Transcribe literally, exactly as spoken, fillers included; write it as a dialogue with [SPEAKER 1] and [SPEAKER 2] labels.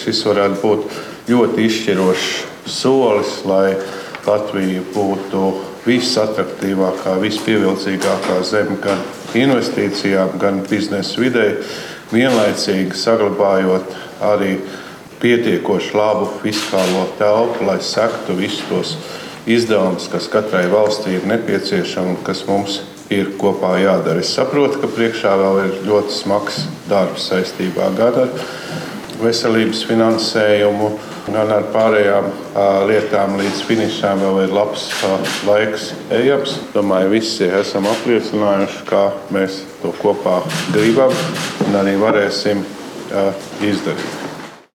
[SPEAKER 1] šis varētu būt ļoti izšķirošs solis, lai Latvija būtu visatraktīvākā, vispievilcīgākā zeme gan investīcijām, gan biznesa videi, vienlaicīgi saglabājot arī pietiekoši labu fiskālo telpu, lai sektu visus tos izdevumus, kas katrai valstī ir nepieciešami un kas mums ir kopā jādara. Es saprotu, ka priekšā vēl ir ļoti smags darbs saistībā gan ar veselības finansējumu, gan ar pārējām lietām līdz finišām vēl ir labs laiks ejams. Domāju, visi esam apliecinājuši, kā mēs to kopā gribam un arī varēsim izdarīt.